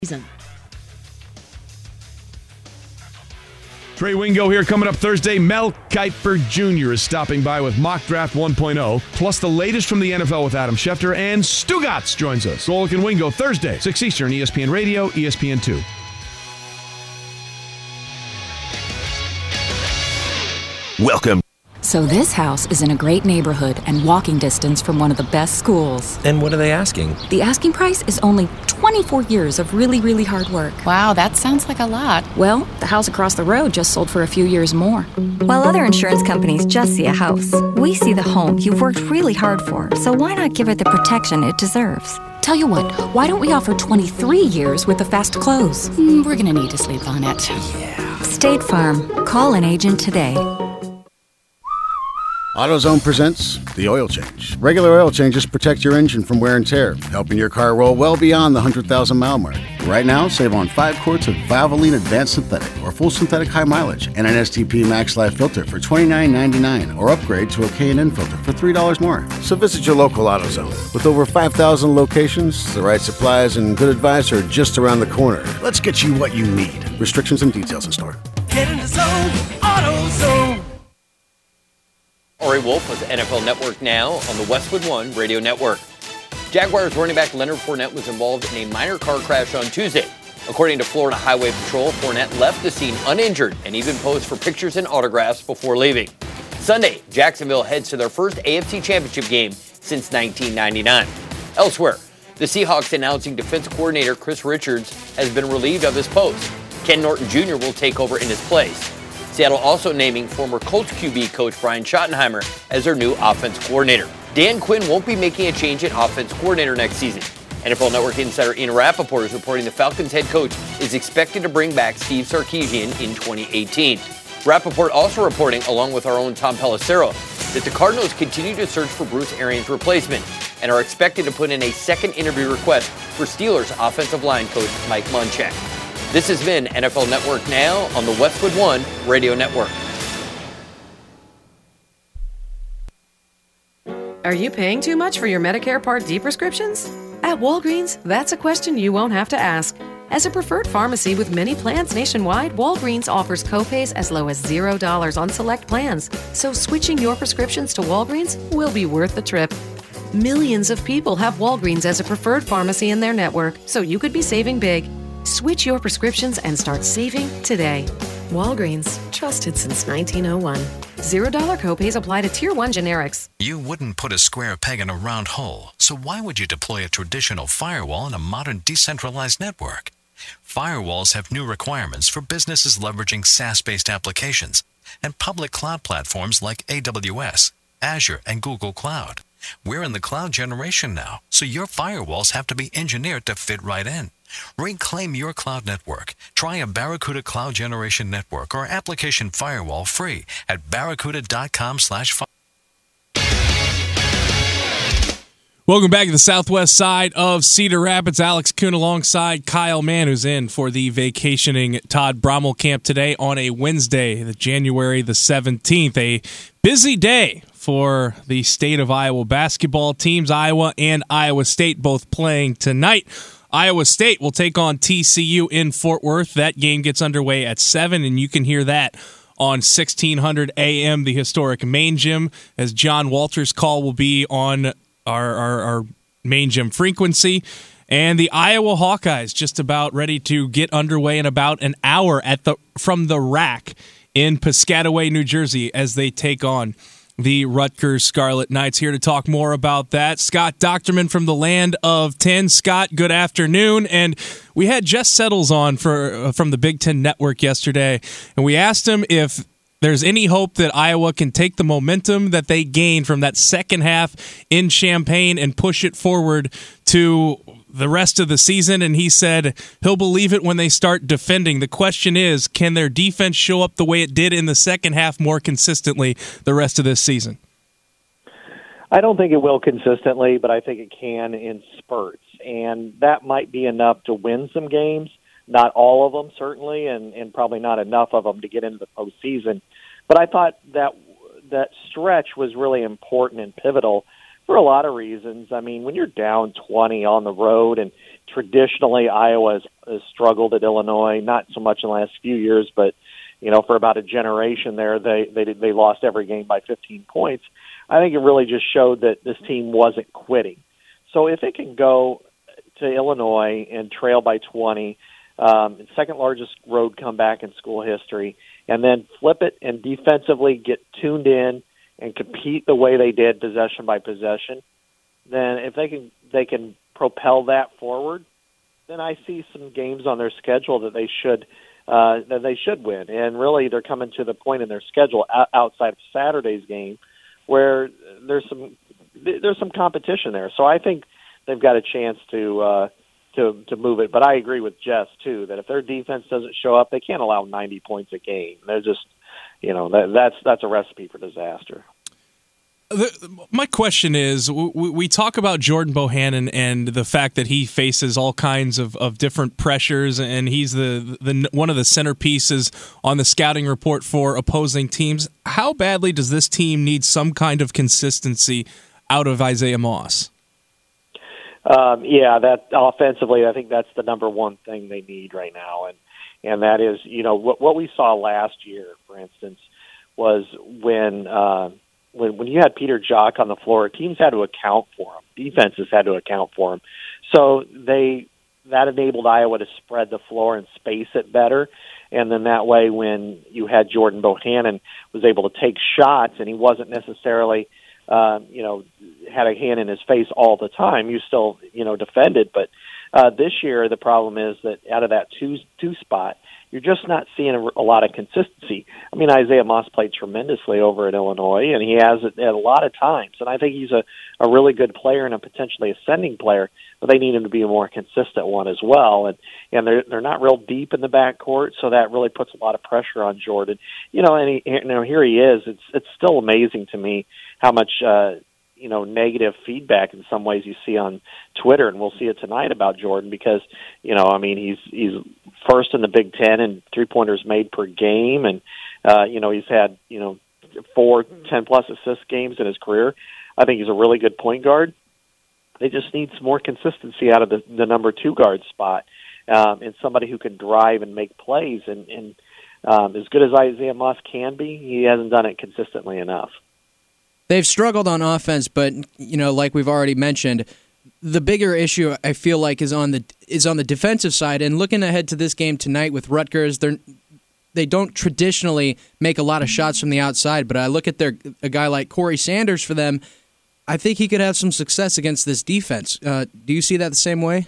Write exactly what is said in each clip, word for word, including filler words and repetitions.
season. Trey Wingo here coming up Thursday. Mel Kiper Junior is stopping by with Mock Draft one point oh, plus the latest from the N F L with Adam Schefter, and Stugotz joins us. Solik and Wingo Thursday, six Eastern, E S P N Radio, E S P N two. Welcome. So this house is in a great neighborhood and walking distance from one of the best schools. And what are they asking? The asking price is only twenty-four years of really, really hard work. Wow, that sounds like a lot. Well, the house across the road just sold for a few years more. While other insurance companies just see a house, we see the home you've worked really hard for, so why not give it the protection it deserves? Tell you what, why don't we offer twenty-three years with a fast close? Mm, we're gonna need to sleep on it. Yeah. State Farm. Call an agent today. AutoZone presents the oil change. Regular oil changes protect your engine from wear and tear, helping your car roll well beyond the one hundred thousand mile mark. Right now, save on five quarts of Valvoline Advanced Synthetic or full synthetic high mileage and an S T P Max Life filter for twenty-nine ninety-nine, or upgrade to a K and N filter for three dollars more. So visit your local AutoZone. With over five thousand locations, the right supplies and good advice are just around the corner. Let's get you what you need. Restrictions and details in store. Get in the zone, AutoZone. Ari Wolf with N F L Network Now on the Westwood One Radio Network. Jaguars running back Leonard Fournette was involved in a minor car crash on Tuesday. According to Florida Highway Patrol, Fournette left the scene uninjured and even posed for pictures and autographs before leaving. Sunday, Jacksonville heads to their first A F C Championship game since nineteen ninety-nine. Elsewhere, the Seahawks announcing defense coordinator Chris Richards has been relieved of his post. Ken Norton Junior will take over in his place. Seattle also naming former Colts Q B coach Brian Schottenheimer as their new offense coordinator. Dan Quinn won't be making a change at offense coordinator next season. N F L Network insider Ian Rappaport is reporting the Falcons head coach is expected to bring back Steve Sarkisian in twenty eighteen. Rappaport also reporting, along with our own Tom Pelissero, that the Cardinals continue to search for Bruce Arians' replacement and are expected to put in a second interview request for Steelers offensive line coach Mike Munchak. This has been N F L Network Now on the Westwood One Radio Network. Are you paying too much for your Medicare Part D prescriptions? At Walgreens, that's a question you won't have to ask. As a preferred pharmacy with many plans nationwide, Walgreens offers copays as low as zero dollars on select plans. So switching your prescriptions to Walgreens will be worth the trip. Millions of people have Walgreens as a preferred pharmacy in their network, so you could be saving big. Switch your prescriptions and start saving today. Walgreens, trusted since nineteen oh one. Zero dollar copays apply to Tier one generics. You wouldn't put a square peg in a round hole, so why would you deploy a traditional firewall in a modern decentralized network? Firewalls have new requirements for businesses leveraging SaaS-based applications and public cloud platforms like A W S, Azure, and Google Cloud. We're in the cloud generation now, so your firewalls have to be engineered to fit right in. Reclaim your cloud network. Try a Barracuda Cloud Generation Network or application firewall free at barracuda.com slash fire. Welcome back to the southwest side of Cedar Rapids. Alex Kuhn alongside Kyle Mann, who's in for the vacationing Todd Brommel camp today on a Wednesday, the January the seventeenth. A busy day for the state of Iowa basketball teams. Iowa and Iowa State both playing tonight. Iowa State will take on T C U in Fort Worth. That game gets underway at seven, and you can hear that on sixteen hundred A M, the historic main gym, as John Walters' call will be on our, our, our main gym frequency. And the Iowa Hawkeyes just about ready to get underway in about an hour at the from the rack in Piscataway, New Jersey, as they take on the Rutgers Scarlet Knights. Here to talk more about that, Scott Docterman from the Land of Ten. Scott, good afternoon. And we had Jess Settles on for uh, from the Big Ten Network yesterday, and we asked him if there's any hope that Iowa can take the momentum that they gained from that second half in Champaign and push it forward to the rest of the season, and he said he'll believe it when they start defending. The question is, can their defense show up the way it did in the second half more consistently the rest of this season? I don't think it will consistently, but I think it can in spurts, and that might be enough to win some games. Not all of them, certainly, and, and probably not enough of them to get into the postseason. But I thought that that stretch was really important and pivotal for a lot of reasons. I mean, when you're down twenty on the road, and traditionally Iowa has, has struggled at Illinois, not so much in the last few years, but you know, for about a generation there, they they they lost every game by fifteen points. I think it really just showed that this team wasn't quitting. So if it can go to Illinois and trail by twenty, um, second largest road comeback in school history, and then flip it and defensively get tuned in and compete the way they did, possession by possession, then if they can they can propel that forward, then I see some games on their schedule that they should uh, that they should win. And really, they're coming to the point in their schedule outside of Saturday's game where there's some there's some competition there. So I think they've got a chance to uh, to to move it. But I agree with Jess too that if their defense doesn't show up, they can't allow ninety points a game. They're just, you know, that, that's that's a recipe for disaster. The, my question is, we, we talk about Jordan Bohannon and the fact that he faces all kinds of, of different pressures, and he's the, the one of the centerpieces on the scouting report for opposing teams. How badly does this team need some kind of consistency out of Isaiah Moss? Um, yeah, that offensively, I think that's the number one thing they need right now, and and that is, you know, what what we saw last year, for instance, was when. Uh, When, when you had Peter Jok on the floor, teams had to account for him. Defenses had to account for him. So they that enabled Iowa to spread the floor and space it better. And then that way, when you had Jordan Bohannon was able to take shots, and he wasn't necessarily, uh, you know, had a hand in his face all the time, you still, you know, defended. But uh, this year, the problem is that out of that two two spot, you're just not seeing a, a lot of consistency. I mean, Isaiah Moss played tremendously over at Illinois, and he has it at a lot of times. And I think he's a, a really good player and a potentially ascending player, but they need him to be a more consistent one as well. And and they're they're not real deep in the backcourt, so that really puts a lot of pressure on Jordan. You know, and he, you know, here he is. It's it's still amazing to me how much uh, you know negative feedback in some ways you see on Twitter, and we'll see it tonight about Jordan because you know, I mean, he's he's first in the Big Ten in three-pointers made per game, and, uh, you know, he's had, you know, four ten-plus assist games in his career. I think he's a really good point guard. They just need some more consistency out of the, the number two guard spot, um, and somebody who can drive and make plays. And, and um, as good as Isaiah Moss can be, he hasn't done it consistently enough. They've struggled on offense, but, you know, like we've already mentioned, the bigger issue I feel like is on the is on the defensive side. And looking ahead to this game tonight with Rutgers, they they don't traditionally make a lot of shots from the outside. But I look at their a guy like Corey Sanders for them. I think he could have some success against this defense. Uh, do you see that the same way?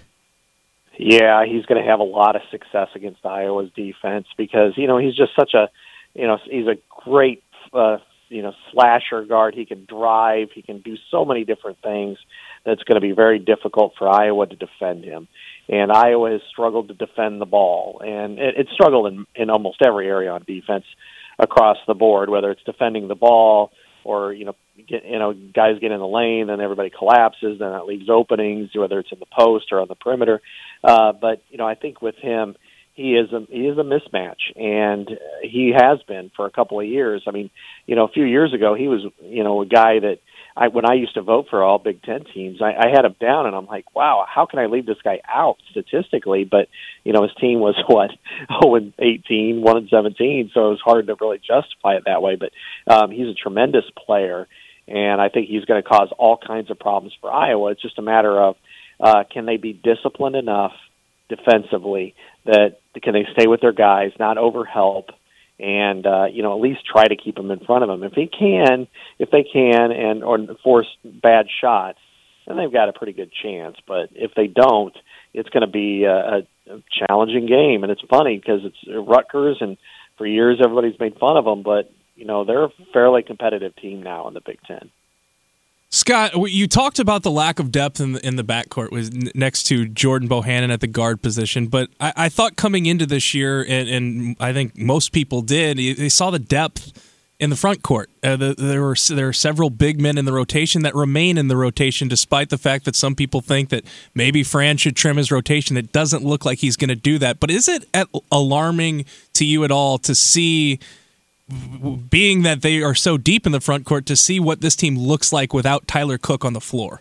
Yeah, he's going to have a lot of success against Iowa's defense because you know he's just such a you know he's a great uh, you know slasher guard. He can drive. He can do so many different things. That's going to be very difficult for Iowa to defend him. And Iowa has struggled to defend the ball. And it, it's struggled in, in almost every area on defense across the board, whether it's defending the ball or, you know, get, you know, guys get in the lane, then everybody collapses, then that leaves openings, whether it's in the post or on the perimeter. Uh, but, you know, I think with him, he is a he is a mismatch, and he has been for a couple of years. I mean, you know, a few years ago, he was, you know, a guy that I, when I used to vote for all Big Ten teams, I, I had him down, and I'm like, wow, how can I leave this guy out statistically? But, you know, his team was, what, oh and eighteen, one and seventeen, so it was hard to really justify it that way. But um, he's a tremendous player, and I think he's going to cause all kinds of problems for Iowa. It's just a matter of uh, can they be disciplined enough defensively that can they stay with their guys, not overhelp, and uh, you know at least try to keep them in front of them. If they can, if they can, and or force bad shots, then they've got a pretty good chance. But if they don't, it's going to be a, a challenging game. And it's funny because it's Rutgers, and for years everybody's made fun of them, but you know they're a fairly competitive team now in the Big Ten. Scott, you talked about the lack of depth in the, in the backcourt was next to Jordan Bohannon at the guard position, but I, I thought coming into this year, and, and I think most people did, they saw the depth in the front court. Uh, the, there were there are several big men in the rotation that remain in the rotation, despite the fact that some people think that maybe Fran should trim his rotation. It doesn't look like he's going to do that. But is it at, alarming to you at all to see being that they are so deep in the front court, to see what this team looks like without Tyler Cook on the floor.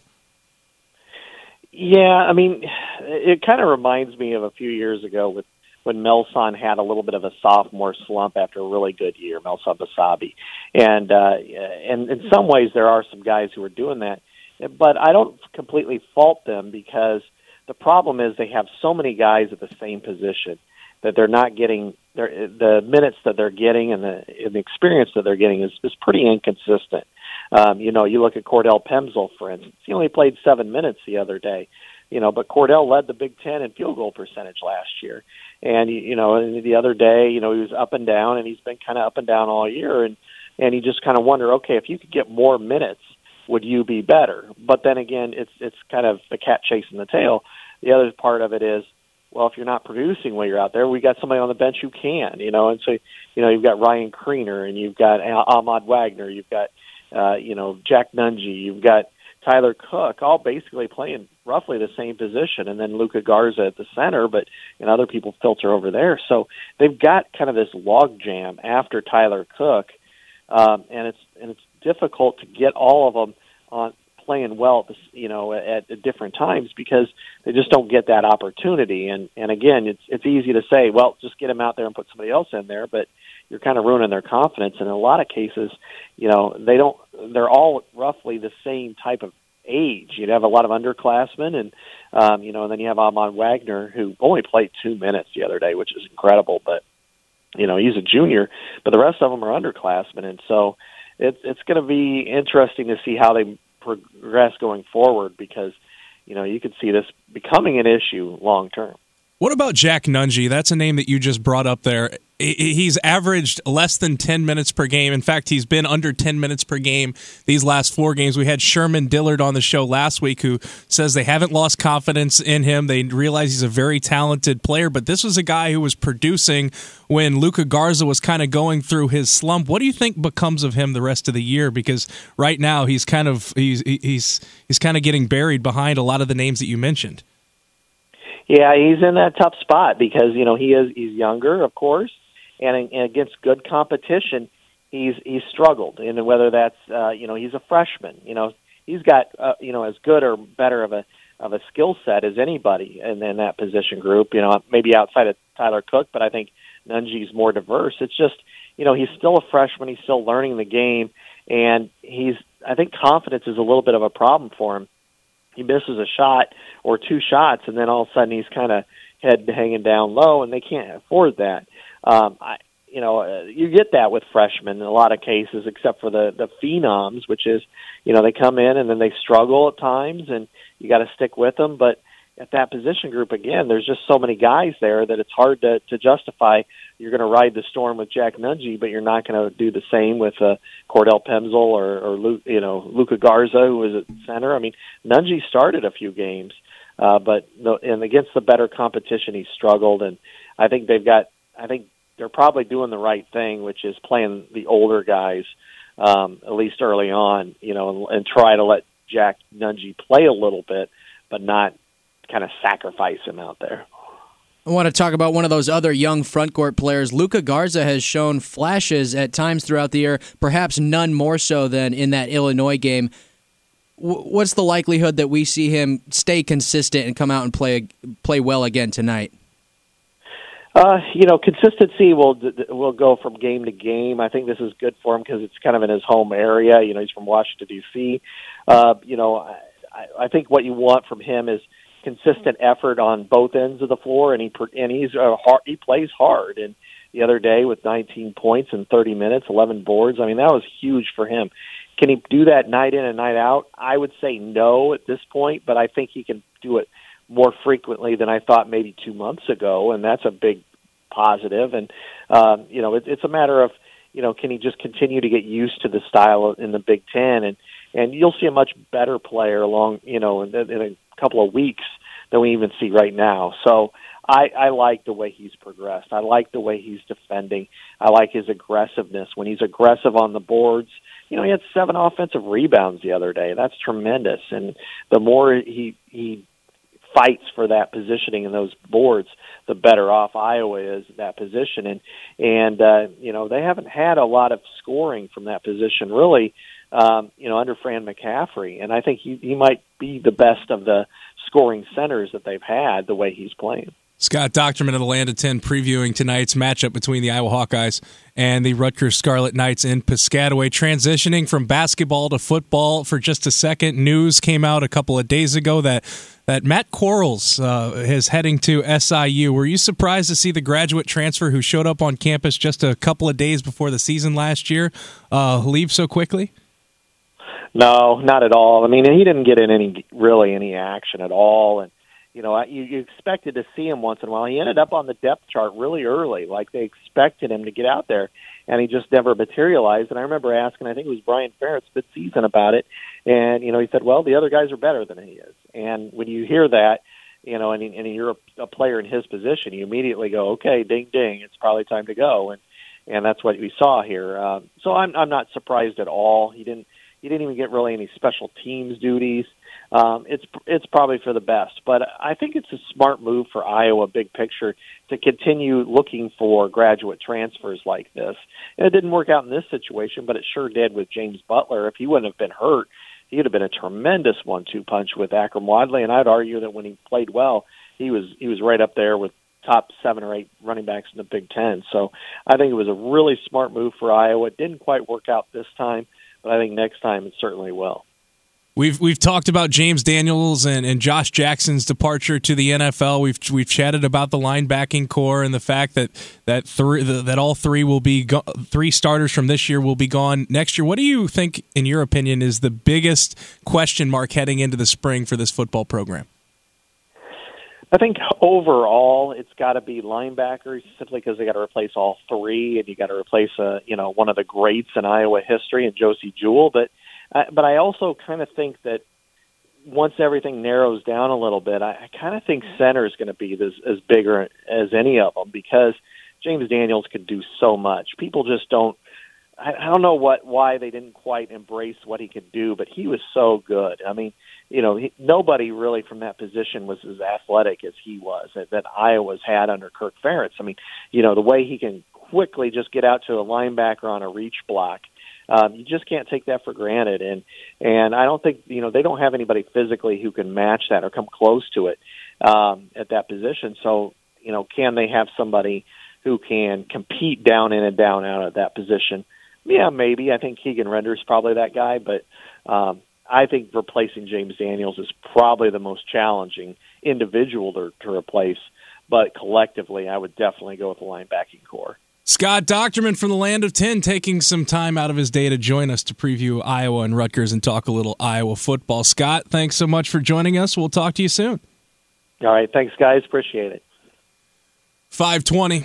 Yeah, I mean, it kind of reminds me of a few years ago with when Melson had a little bit of a sophomore slump after a really good year, Melson Basabi. And, uh, and in some ways there are some guys who are doing that. But I don't completely fault them, because the problem is they have so many guys at the same position that they're not getting they're, the minutes that they're getting and the, and the experience that they're getting is, is pretty inconsistent. Um, you know, you look at Cordell Pemsl, for instance. He only played seven minutes the other day. You know, but Cordell led the Big Ten in field goal percentage last year. And, you know, the other day, you know, he was up and down, and he's been kind of up and down all year. And, and you just kind of wonder, okay, if you could get more minutes, would you be better? But then again, it's it's kind of the cat chasing the tail. The other part of it is, well, if you're not producing while you're out there, we got somebody on the bench who can, you know. And so, you know, you've got Ryan Kriener, and you've got Ahmad Wagner, you've got, uh, you know, Jack Nungy, you've got Tyler Cook, all basically playing roughly the same position, and then Luka Garza at the center, but and other people filter over there. So they've got kind of this log jam after Tyler Cook, um, and it's and it's difficult to get all of them on playing well, you know, at, at different times, because they just don't get that opportunity. And and again, it's it's easy to say, well, just get them out there and put somebody else in there, but you're kind of ruining their confidence. And in a lot of cases, you know, they don't. They're all roughly the same type of age. You'd have a lot of underclassmen, and um, you know, and then you have Ahmad Wagner, who only played two minutes the other day, which is incredible. But you know, he's a junior, but the rest of them are underclassmen, and so it's it's going to be interesting to see how they progress going forward, because you know you could see this becoming an issue long term. What about Jack Nungy? That's a name that you just brought up there. He's averaged less than ten minutes per game. In fact, he's been under ten minutes per game these last four games. We had Sherman Dillard on the show last week, who says they haven't lost confidence in him. They realize he's a very talented player, but this was a guy who was producing when Luka Garza was kind of going through his slump. What do you think becomes of him the rest of the year? Because right now he's kind of he's he's he's kind of getting buried behind a lot of the names that you mentioned. Yeah, he's in that tough spot because, you know, he is he's younger, of course, and, and against good competition, he's he's struggled. And whether that's uh, you know, he's a freshman, you know, he's got uh, you know, as good or better of a of a skill set as anybody in, in that position group. You know, maybe outside of Tyler Cook, but I think Nungy's more diverse. It's just, you know, he's still a freshman, he's still learning the game, and he's I think confidence is a little bit of a problem for him. He misses a shot or two shots, and then all of a sudden he's kind of head hanging down low, and they can't afford that. Um, I, you know, uh, you get that with freshmen in a lot of cases, except for the the phenoms, which is, you know, they come in and then they struggle at times, and you got to stick with them. But at that position group, again, there's just so many guys there that it's hard to, to justify. You're going to ride the storm with Jack Nungy, but you're not going to do the same with uh, Cordell Pemsl or, or Luke, you know, Luka Garza, who was at center. I mean, Nungy started a few games, uh, but no, and against the better competition, he struggled. And I think they've got, I think they're probably doing the right thing, which is playing the older guys um, at least early on, you know, and, and try to let Jack Nungy play a little bit, but not kind of sacrifice him out there. I want to talk about one of those other young frontcourt players. Luka Garza has shown flashes at times throughout the year, perhaps none more so than in that Illinois game. W- what's the likelihood that we see him stay consistent and come out and play play well again tonight? Uh, you know, consistency will will go from game to game. I think this is good for him because it's kind of in his home area. You know, he's from Washington, D C Uh, you know, I, I think what you want from him is consistent effort on both ends of the floor, and he and he's uh, hard, he plays hard. And the other day with nineteen points in thirty minutes, eleven boards. I mean, that was huge for him. Can he do that night in and night out? I would say no at this point, but I think he can do it more frequently than I thought maybe two months ago, and that's a big positive. And um, you know, it, it's a matter of, you know, can he just continue to get used to the style in the Big Ten, and and you'll see a much better player along, you know, in, in a couple of weeks than we even see right now. So I, I like the way he's progressed. I like the way he's defending. I like his aggressiveness. When he's aggressive on the boards, you know, he had seven offensive rebounds the other day. That's tremendous. And the more he he fights for that positioning in those boards, the better off Iowa is at that position. And, and uh, you know, they haven't had a lot of scoring from that position, really, um, you know, under Fran McCaffrey. And I think he, he might be the best of the scoring centers that they've had the way he's playing. Scott Docterman of the Land of ten previewing tonight's matchup between the Iowa Hawkeyes and the Rutgers Scarlet Knights in Piscataway. Transitioning from basketball to football for just a second, news came out a couple of days ago that, that Matt Quarles uh, is heading to S I U. Were you surprised to see the graduate transfer who showed up on campus just a couple of days before the season last year uh, leave so quickly? No, not at all. I mean, he didn't get in any really any action at all, and you know, you, you expected to see him once in a while. He ended up on the depth chart really early, like they expected him to get out there, and he just never materialized. And I remember asking, I think it was Brian Ferentz mid-season about it, and, you know, he said, well, the other guys are better than he is. And when you hear that, you know, and, and you're a, a player in his position, you immediately go, okay, ding, ding, it's probably time to go. And and that's what we saw here. Uh, so I'm I'm not surprised at all. He didn't he didn't even get really any special teams duties. Um, it's it's probably for the best, but I think it's a smart move for Iowa, big picture, to continue looking for graduate transfers like this. And it didn't work out in this situation, but it sure did with James Butler. If he wouldn't have been hurt, he would have been a tremendous one two punch with Akram Wadley, and I'd argue that when he played well, he was he was right up there with top seven or eight running backs in the Big Ten. So I think it was a really smart move for Iowa. It didn't quite work out this time, but I think next time it certainly will. We've we've talked about James Daniels and, and Josh Jackson's departure to the N F L. We've we've chatted about the linebacking core and the fact that that three the, that all three will be go, three starters from this year will be gone next year. What do you think, in your opinion, is the biggest question mark heading into the spring for this football program? I think overall it's got to be linebackers, simply because they got to replace all three, and you got to replace a you know one of the greats in Iowa history, and Josie Jewell, but. Uh, but I also kind of think that once everything narrows down a little bit, I, I kind of think center is going to be as, as bigger as any of them, because James Daniels could do so much. People just don't. I, I don't know what why they didn't quite embrace what he could do, but he was so good. I mean, you know, he, nobody really from that position was as athletic as he was that, that Iowa's had under Kirk Ferentz. I mean, you know, the way he can quickly just get out to a linebacker on a reach block. Um, you just can't take that for granted, and and I don't think you know they don't have anybody physically who can match that or come close to it um, at that position. So you know, can they have somebody who can compete down in and down out at that position? Yeah, maybe. I think Keegan Render's probably that guy, but um, I think replacing James Daniels is probably the most challenging individual to, to replace. But collectively, I would definitely go with the linebacking core. Scott Docterman from the Land of ten taking some time out of his day to join us to preview Iowa and Rutgers and talk a little Iowa football. Scott, thanks so much for joining us. We'll talk to you soon. All right. Thanks, guys. Appreciate it. five twenty.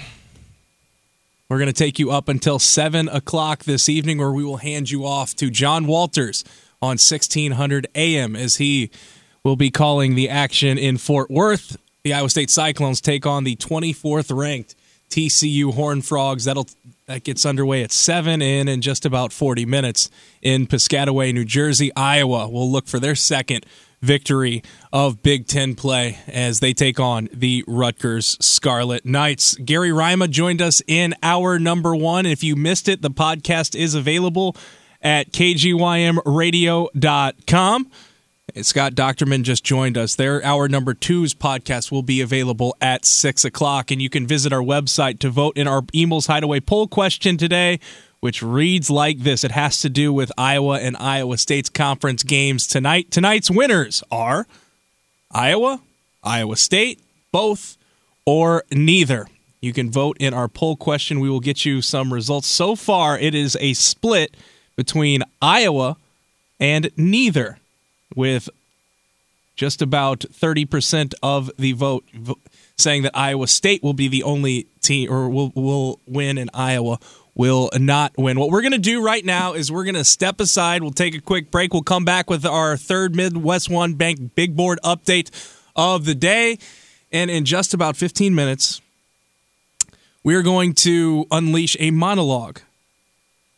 We're going to take you up until seven o'clock this evening, where we will hand you off to John Walters on sixteen hundred A M as he will be calling the action in Fort Worth. The Iowa State Cyclones take on the twenty-fourth ranked T C U Horned Frogs. That'll that gets underway at seven in in just about forty minutes in Piscataway, New Jersey. Iowa will look for their second victory of Big Ten play as they take on the Rutgers Scarlet Knights. Gary Rima joined us in hour number one. If you missed it, the podcast is available at k g y m radio dot com. Scott Docterman just joined us. Their Hour Number Two's podcast will be available at six o'clock, and you can visit our website to vote in our Emails Hideaway poll question today, which reads like this. It has to do with Iowa and Iowa State's conference games tonight. Tonight's winners are Iowa, Iowa State, both, or neither. You can vote in our poll question. We will get you some results. So far, it is a split between Iowa and neither, with just about thirty percent of the vote vo- saying that Iowa State will be the only team, or will will win, and Iowa will not win. What we're going to do right now is we're going to step aside. We'll take a quick break. We'll come back with our third Midwest One Bank Big Board update of the day. And in just about fifteen minutes, we're going to unleash a monologue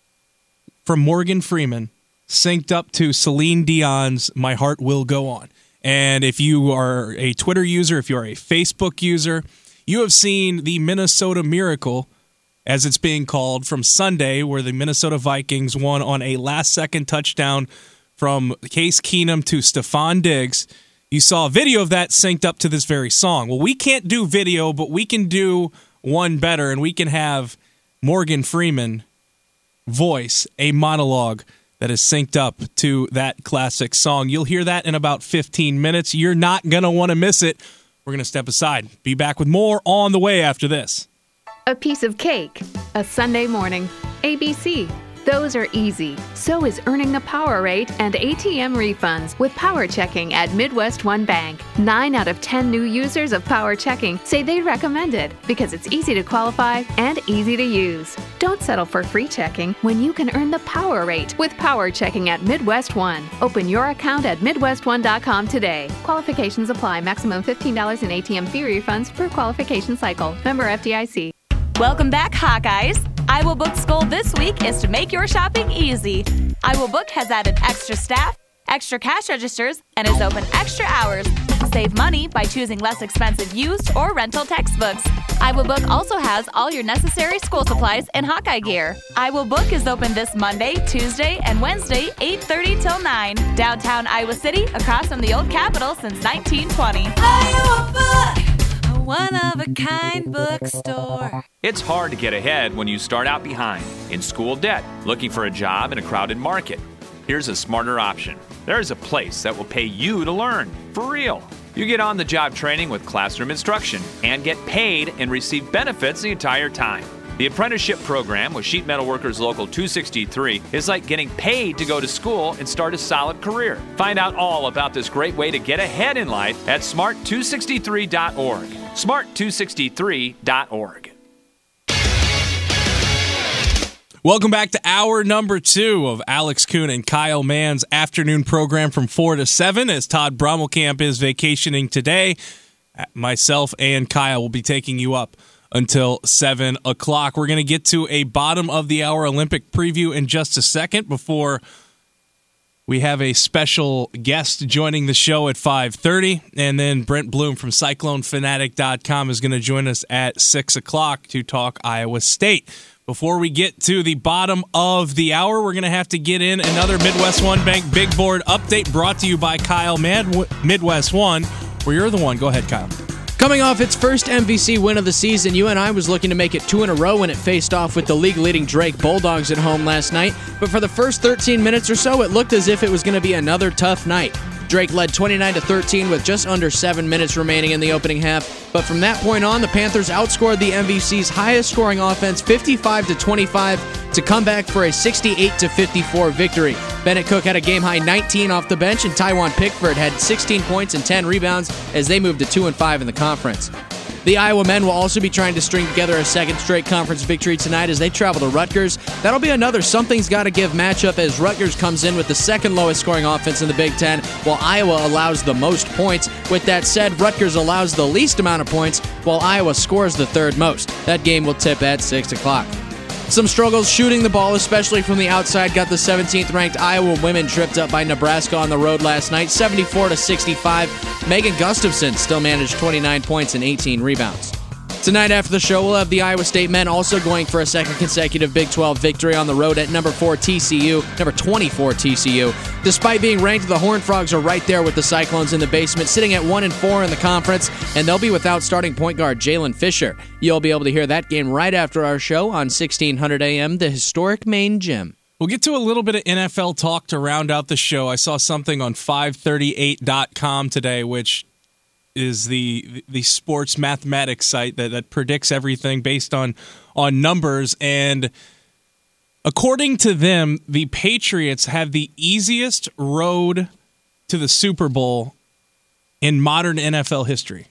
from Morgan Freeman, synced up to Celine Dion's My Heart Will Go On. And if you are a Twitter user, if you are a Facebook user, you have seen the Minnesota Miracle, as it's being called, from Sunday, where the Minnesota Vikings won on a last-second touchdown from Case Keenum to Stephon Diggs. You saw a video of that synced up to this very song. Well, we can't do video, but we can do one better, and we can have Morgan Freeman voice a monologue that is synced up to that classic song. You'll hear that in about fifteen minutes. You're not going to want to miss it. We're going to step aside. Be back with more on the way after this. A piece of cake, a Sunday morning, A B C. Those are easy. So is earning the power rate and A T M refunds with Power Checking at Midwest One Bank. Nine out of ten new users of Power Checking say they recommend it because it's easy to qualify and easy to use. Don't settle for free checking when you can earn the power rate with Power Checking at Midwest One. Open your account at midwest one dot com today. Qualifications apply. Maximum fifteen dollars in A T M fee refunds per qualification cycle. Member F D I C. Welcome back, Hawkeyes. Iowa Book's goal this week is to make your shopping easy. Iowa Book has added extra staff, extra cash registers, and is open extra hours. Save money by choosing less expensive used or rental textbooks. Iowa Book also has all your necessary school supplies and Hawkeye gear. Iowa Book is open this Monday, Tuesday, and Wednesday, eight thirty till nine. Downtown Iowa City, across from the old Capitol since nineteen twenty. Iowa Book! A one-of-a-kind bookstore. It's hard to get ahead when you start out behind, in school debt, looking for a job in a crowded market. Here's a smarter option. There's a place that will pay you to learn, for real. You get on-the-job training with classroom instruction and get paid and receive benefits the entire time. The apprenticeship program with Sheet Metal Workers Local two sixty-three is like getting paid to go to school and start a solid career. Find out all about this great way to get ahead in life at smart two sixty-three dot org. smart two sixty-three dot org. Welcome back to hour number two of Alex Kuhn and Kyle Mann's afternoon program from four to seven as Todd Brommelkamp is vacationing today. Myself and Kyle will be taking you up until seven o'clock. We're going to get to a bottom of the hour Olympic preview in just a second before we have a special guest joining the show at five thirty. And then Brent Bloom from Cyclone Fanatic dot com is going to join us at six o'clock to talk Iowa State. Before we get to the bottom of the hour, we're going to have to get in another Midwest One Bank Big Board update brought to you by Kyle Mann, Midwest One, where you're the one. Go ahead, Kyle. Coming off its first M V C win of the season, U N I was looking to make it two in a row when it faced off with the league-leading Drake Bulldogs at home last night. But for the first thirteen minutes or so, it looked as if it was going to be another tough night. Drake led twenty-nine to thirteen with just under seven minutes remaining in the opening half. But from that point on, the Panthers outscored the M V C's highest-scoring offense fifty-five to twenty-five to come back for a sixty-eight to fifty-four victory. Bennett Cook had a game-high nineteen off the bench, and Tywan Pickford had sixteen points and ten rebounds as they moved to two and five in the conference. The Iowa men will also be trying to string together a second straight conference victory tonight as they travel to Rutgers. That'll be another something's-got-to-give matchup as Rutgers comes in with the second lowest scoring offense in the Big Ten, while Iowa allows the most points. With that said, Rutgers allows the least amount of points, while Iowa scores the third most. That game will tip at six o'clock. Some struggles shooting the ball, especially from the outside, got the seventeenth-ranked Iowa women tripped up by Nebraska on the road last night, seventy-four to sixty-five. Megan Gustafson still managed twenty-nine points and eighteen rebounds. Tonight after the show, we'll have the Iowa State men also going for a second consecutive Big twelve victory on the road at number four T C U, number twenty-four T C U. Despite being ranked, the Horned Frogs are right there with the Cyclones in the basement, sitting at one and four in the conference, and they'll be without starting point guard Jalen Fisher. You'll be able to hear that game right after our show on sixteen hundred A M, the historic main gym. We'll get to a little bit of N F L talk to round out the show. I saw something on five thirty-eight dot com today, which is the the sports mathematics site that, that predicts everything based on on numbers. And according to them, the Patriots have the easiest road to the Super Bowl in modern N F L history.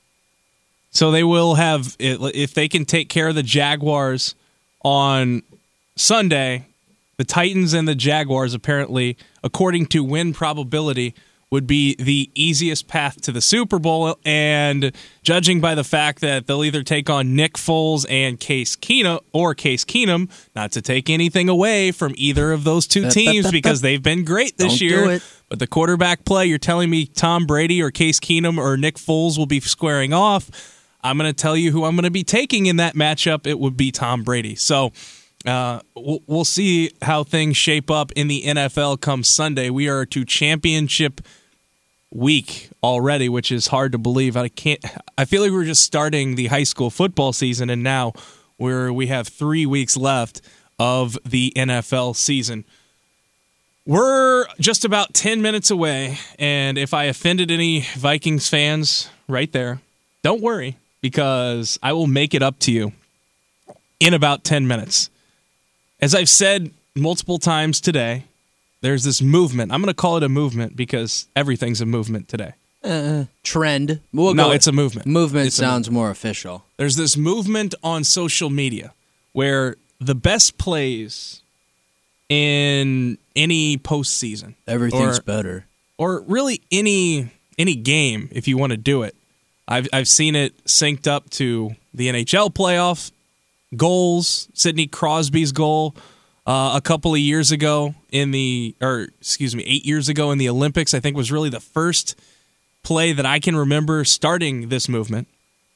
So they will have, if they can take care of the Jaguars on Sunday, the Titans and the Jaguars apparently, according to win probability, would be the easiest path to the Super Bowl, and judging by the fact that they'll either take on Nick Foles and Case Keenum, or Case Keenum, not to take anything away from either of those two teams because they've been great this Don't year, do it. but the quarterback play, you're telling me Tom Brady or Case Keenum or Nick Foles will be squaring off. I'm going to tell you who I'm going to be taking in that matchup. It would be Tom Brady. So uh, we'll, we'll see how things shape up in the N F L come Sunday. We are to championship week already, which is hard to believe. I can't. I feel like we're just starting the high school football season, and now we're we have three weeks left of the N F L season. We're just about ten minutes away, and if I offended any Vikings fans right there, don't worry, because I will make it up to you in about ten minutes. As I've said multiple times today, there's this movement. I'm going to call it a movement because everything's a movement today. Uh, trend. We'll no, go it's a movement. Movement It's a sounds movement. more official. There's this movement on social media where the best plays in any postseason, Everything's or, better. or really any any game, if you want to do it. I've I've seen it synced up to the N H L playoff goals, Sidney Crosby's goal uh, a couple of years ago in the, or excuse me, eight years ago in the Olympics. I think was really the first play that I can remember starting this movement.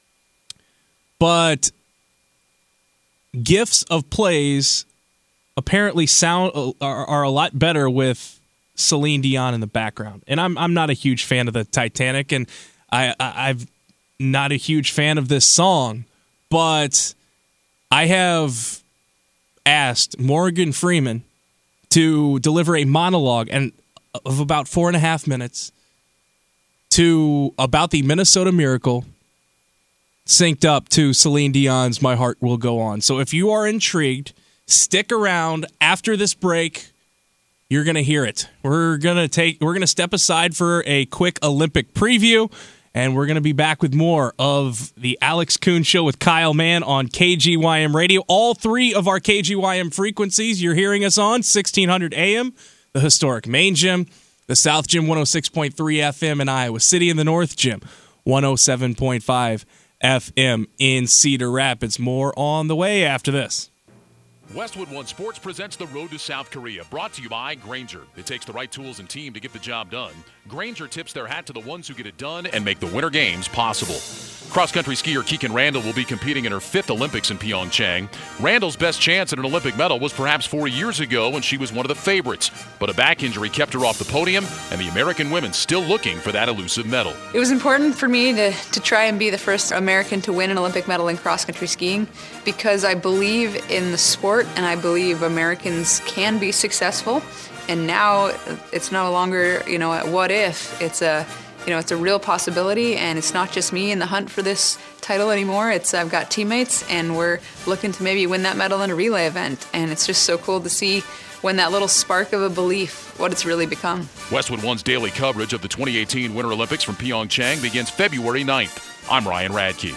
But gifs of plays apparently sound are, are a lot better with Celine Dion in the background, and I'm I'm not a huge fan of the Titanic, and I, I I've not a huge fan of this song, but I have asked Morgan Freeman to deliver a monologue and of about four and a half minutes to about the Minnesota Miracle, synced up to Celine Dion's "My Heart Will Go On." So if you are intrigued, stick around after this break. You're going to hear it. We're going to take we're going to step aside for a quick Olympic preview, and we're going to be back with more of the Alex Kuhn Show with Kyle Mann on K G Y M Radio. All three of our K G Y M frequencies you're hearing us on: sixteen hundred A M, the historic Main Gym, the South Gym one oh six point three F M in Iowa City, and the North Gym one oh seven point five F M in Cedar Rapids. More on the way after this. Westwood One Sports presents The Road to South Korea, brought to you by Grainger. It takes the right tools and team to get the job done. Grainger tips their hat to the ones who get it done and make the Winter Games possible. Cross-country skier Keegan Randall will be competing in her fifth Olympics in Pyeongchang. Randall's best chance at an Olympic medal was perhaps four years ago when she was one of the favorites. But a back injury kept her off the podium, and the American women still looking for that elusive medal. It was important for me to, to try and be the first American to win an Olympic medal in cross-country skiing because I believe in the sport and I believe Americans can be successful. And now it's no longer, you know, a what if. It's a You know, it's a real possibility, and it's not just me in the hunt for this title anymore. It's I've got teammates, and we're looking to maybe win that medal in a relay event. And it's just so cool to see when that little spark of a belief, what it's really become. Westwood One's daily coverage of the twenty eighteen Winter Olympics from Pyeongchang begins February ninth. I'm Ryan Radke.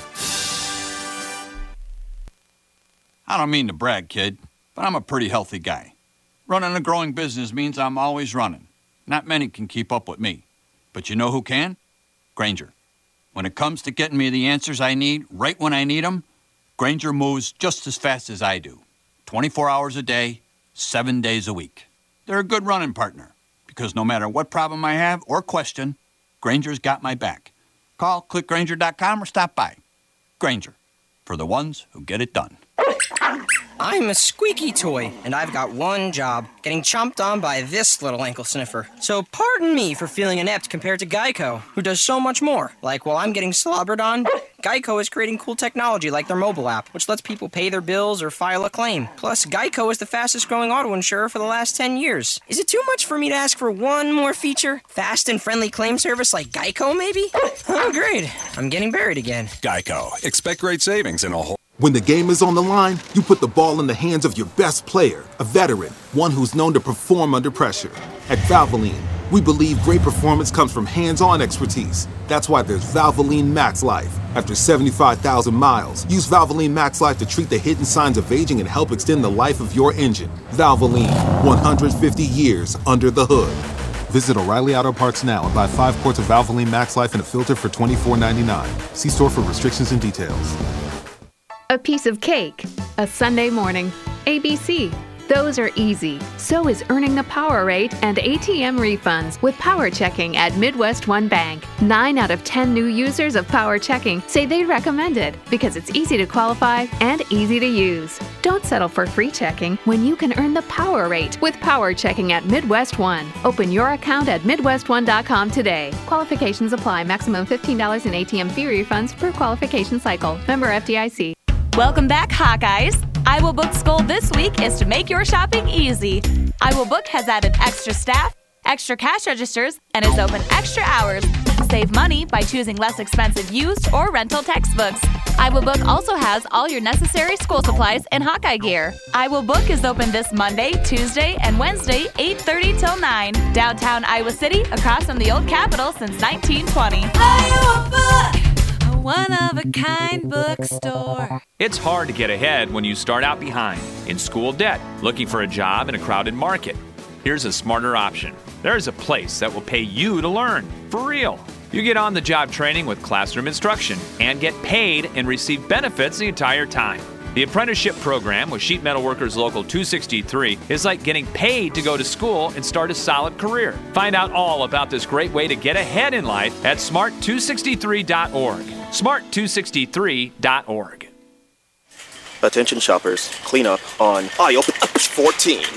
I don't mean to brag, kid, but I'm a pretty healthy guy. Running a growing business means I'm always running. Not many can keep up with me. But you know who can? Grainger. When it comes to getting me the answers I need right when I need them, Grainger moves just as fast as I do. twenty-four hours a day, seven days a week. They're a good running partner because no matter what problem I have or question, Grainger's got my back. Call click grainger dot com or stop by. Grainger, for the ones who get it done. I'm a squeaky toy, and I've got one job, getting chomped on by this little ankle sniffer. So pardon me for feeling inept compared to Geico, who does so much more. Like while I'm getting slobbered on, Geico is creating cool technology like their mobile app, which lets people pay their bills or file a claim. Plus, Geico is the fastest growing auto insurer for the last ten years. Is it too much for me to ask for one more feature? Fast and friendly claim service like Geico, maybe? Oh, great. I'm getting buried again. Geico. Expect great savings in a whole... When the game is on the line, you put the ball in the hands of your best player, a veteran, one who's known to perform under pressure. At Valvoline, we believe great performance comes from hands-on expertise. That's why there's Valvoline Max Life. After seventy-five thousand miles, use Valvoline Max Life to treat the hidden signs of aging and help extend the life of your engine. Valvoline, one hundred fifty years under the hood. Visit O'Reilly Auto Parts now and buy five quarts of Valvoline Max Life and a filter for twenty-four ninety-nine. See store for restrictions and details. A piece of cake. A Sunday morning. A B C. Those are easy. So is earning the power rate and A T M refunds with Power Checking at Midwest One Bank. Nine out of ten new users of Power Checking say they recommend it because it's easy to qualify and easy to use. Don't settle for free checking when you can earn the power rate with Power Checking at Midwest One. Open your account at midwest one dot com today. Qualifications apply. Maximum fifteen dollars in A T M fee refunds per qualification cycle. Member F D I C. Welcome back, Hawkeyes. I Will Book's goal this week is to make your shopping easy. I Will Book has added extra staff, extra cash registers, and is open extra hours. Save money by choosing less expensive used or rental textbooks. I Will Book also has all your necessary school supplies and Hawkeye gear. I Will Book is open this Monday, Tuesday, and Wednesday, eight thirty till nine. Downtown Iowa City, across from the old Capitol since nineteen twenty. Iowa Book! A one-of-a-kind bookstore. It's hard to get ahead when you start out behind in school debt, looking for a job in a crowded market. Here's a smarter option. There's a place that will pay you to learn, for real. You get on-the-job training with classroom instruction and get paid and receive benefits the entire time. The apprenticeship program with Sheet Metal Workers Local two sixty-three is like getting paid to go to school and start a solid career. Find out all about this great way to get ahead in life at smart two sixty-three dot org. smart two sixty-three dot org. Attention shoppers, clean up on aisle fourteen.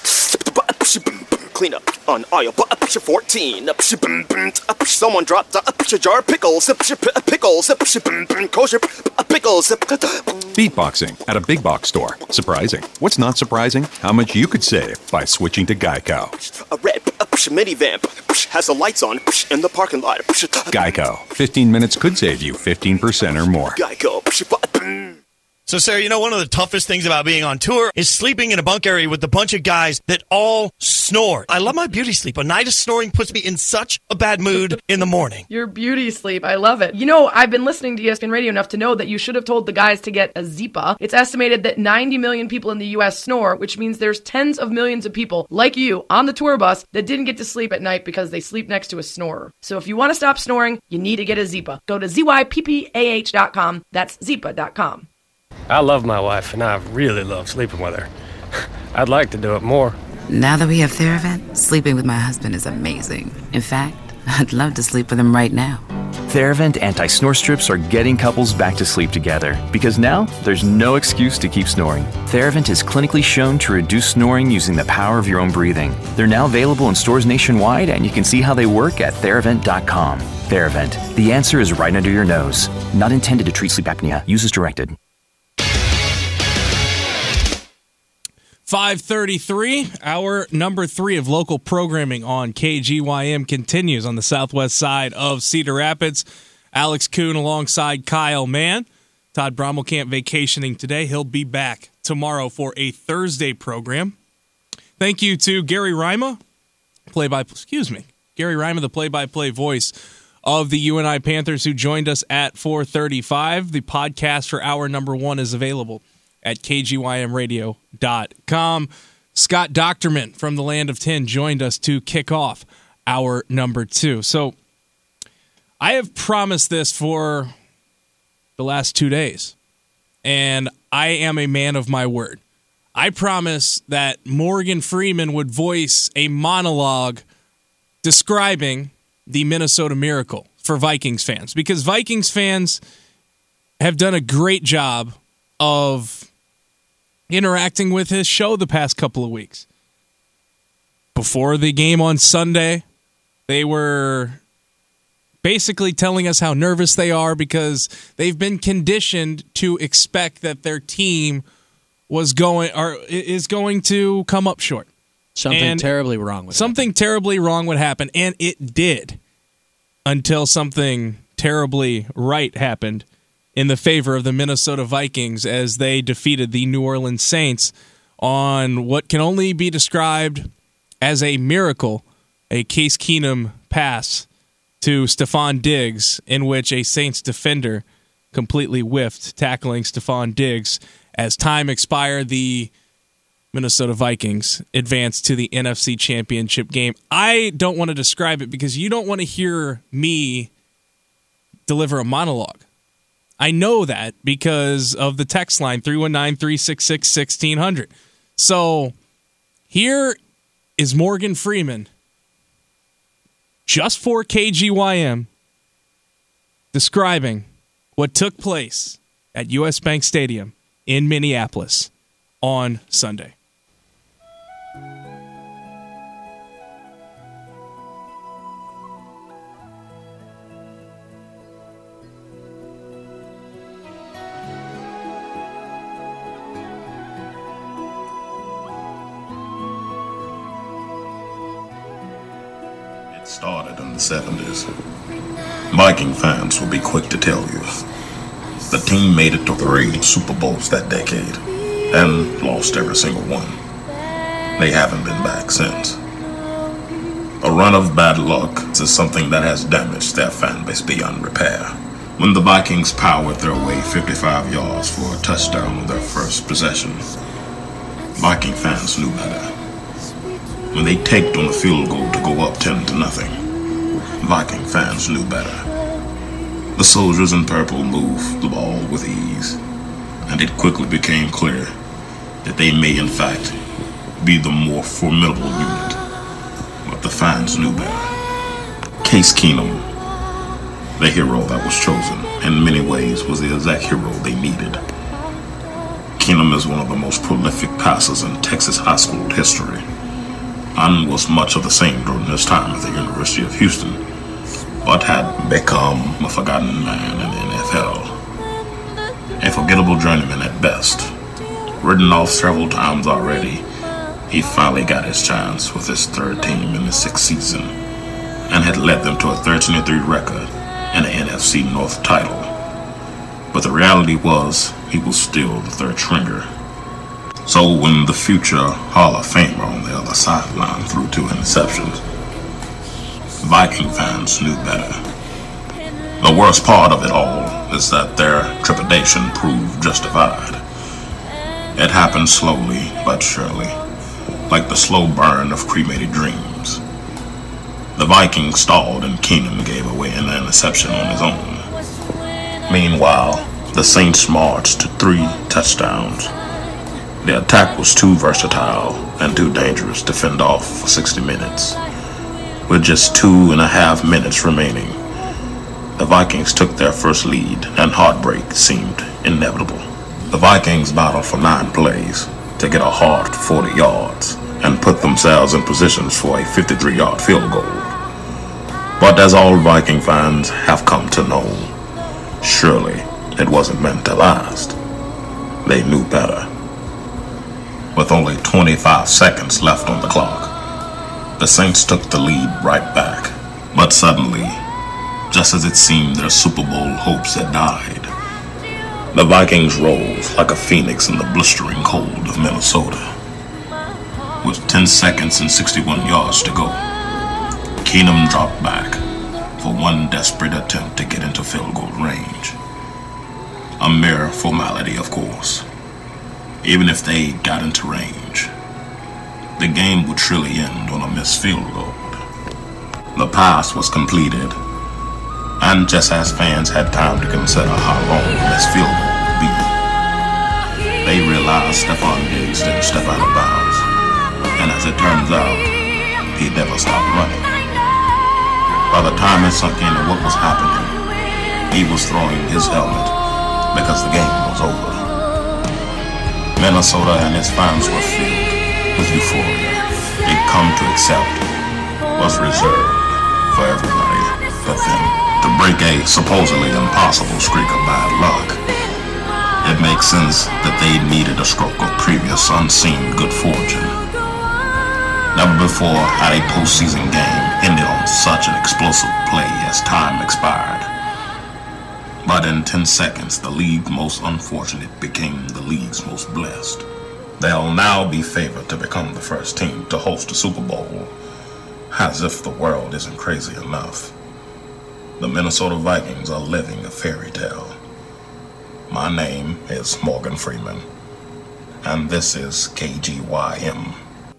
Clean up on aisle fourteen. Someone dropped a jar of pickles. Pickles. Kosher pickles. Beatboxing at a big box store. Surprising. What's not surprising? How much you could save by switching to Geico. A red minivan has the lights on in the parking lot. Geico. fifteen minutes could save you fifteen percent or more. Geico. So, Sarah, you know, one of the toughest things about being on tour is sleeping in a bunk area with a bunch of guys that all snore. I love my beauty sleep. A night of snoring puts me in such a bad mood in the morning. Your beauty sleep. I love it. You know, I've been listening to E S P N Radio enough to know that you should have told the guys to get a Zipa. It's estimated that ninety million people in the U S snore, which means there's tens of millions of people like you on the tour bus that didn't get to sleep at night because they sleep next to a snorer. So if you want to stop snoring, you need to get a Zipa. Go to Z Y P P A H dot com. That's Zipa dot com. I love my wife, and I really love sleeping with her. I'd like to do it more. Now that we have Theravent, sleeping with my husband is amazing. In fact, I'd love to sleep with him right now. Theravent anti-snore strips are getting couples back to sleep together because now there's no excuse to keep snoring. Theravent is clinically shown to reduce snoring using the power of your own breathing. They're now available in stores nationwide, and you can see how they work at Theravent dot com. Theravent, the answer is right under your nose. Not intended to treat sleep apnea. Use as directed. five thirty-three, hour number three of local programming on K G Y M continues on the southwest side of Cedar Rapids. Alex Kuhn alongside Kyle Mann. Todd Brommelkamp vacationing today. He'll be back tomorrow for a Thursday program. Thank you to Gary Rima, play by excuse me, Gary Rima, the play-by-play voice of the U N I Panthers, who joined us at four thirty-five. The podcast for hour number one is available at K G Y M radio dot com. Scott Docterman from the Land of Ten joined us to kick off hour number two. So I have promised this for the last two days, and I am a man of my word. I promised that Morgan Freeman would voice a monologue describing the Minnesota Miracle for Vikings fans, because Vikings fans have done a great job of interacting with his show the past couple of weeks. Before the game on Sunday, they were basically telling us how nervous they are because they've been conditioned to expect that their team was going or is going to come up short. Something and terribly wrong with something happen. terribly wrong would happen, and it did, until something terribly right happened in the favor of the Minnesota Vikings as they defeated the New Orleans Saints on what can only be described as a miracle, a Case Keenum pass to Stephon Diggs, in which a Saints defender completely whiffed, tackling Stephon Diggs. As time expired, the Minnesota Vikings advance to the N F C Championship game. I don't want to describe it because you don't want to hear me deliver a monologue. I know that because of the text line, three one nine, three six six, one six zero zero. So here is Morgan Freeman, just for K G Y M, describing what took place at U S. Bank Stadium in Minneapolis on Sunday. It started in the seventies. Viking fans will be quick to tell you the team made it to three Super Bowls that decade and lost every single one. They haven't been back since. A run of bad luck is something that has damaged their fan base beyond repair. When the Vikings powered their way fifty-five yards for a touchdown on their first possession, Viking fans knew better. When they taked on a field goal to go up ten to nothing, Viking fans knew better. The soldiers in purple moved the ball with ease, and it quickly became clear that they may in fact be the more formidable unit. But the fans knew better. Case Keenum, the hero that was chosen, in many ways was the exact hero they needed. Keenum is one of the most prolific passers in Texas high school history, and was much of the same during his time at the University of Houston, but had become a forgotten man in the N F L. A forgettable journeyman at best. Written off several times already, he finally got his chance with his third team in his sixth season, and had led them to a thirteen and three record and an N F C North title. But the reality was, he was still the third stringer. So when the future Hall of Famer on the other sideline threw two interceptions, Viking fans knew better. The worst part of it all is that their trepidation proved justified. It happened slowly but surely, like the slow burn of cremated dreams. The Vikings stalled and Keenum gave away an interception on his own. Meanwhile, the Saints marched to three touchdowns. The attack was too versatile and too dangerous to fend off for sixty minutes. With just two and a half minutes remaining, the Vikings took their first lead and heartbreak seemed inevitable. The Vikings battled for nine plays to get a hard forty yards and put themselves in positions for a fifty-three yard field goal. But as all Viking fans have come to know, surely it wasn't meant to last. They knew better. With only twenty-five seconds left on the clock, the Saints took the lead right back. But suddenly, just as it seemed their Super Bowl hopes had died, the Vikings rose like a phoenix in the blistering cold of Minnesota. With ten seconds and sixty-one yards to go, Keenum dropped back for one desperate attempt to get into field goal range. A mere formality, of course. Even if they got into range, the game would surely end on a missed field goal. The pass was completed, and just as fans had time to consider how long the missed field goal would be, they realized Stephon Diggs didn't step out of bounds, and as it turns out, he never stopped running. By the time it sunk into what was happening, he was throwing his helmet because the game was over. Minnesota and its fans were filled with euphoria. They'd come to accept was reserved for everybody but them. To break a supposedly impossible streak of bad luck, it makes sense that they needed a stroke of previous unseen good fortune. Never before had a postseason game ended on such an explosive play as time expired. But in ten seconds, the league's most unfortunate became the league's most blessed. They'll now be favored to become the first team to host a Super Bowl, as if the world isn't crazy enough. The Minnesota Vikings are living a fairy tale. My name is Morgan Freeman, and this is K G Y M.